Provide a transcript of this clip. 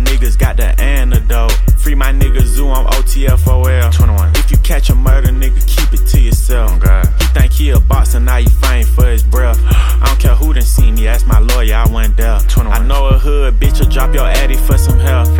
niggas got the antidote. Free my nigga Zoo, I'm OTFOL. 21. If you catch a murder, nigga, keep it to yourself. Oh God. He think he a boxer, now you faint for his breath. I don't care who done seen me, ask my lawyer, I went there. 21. I know a hood bitch will drop your addy for some help.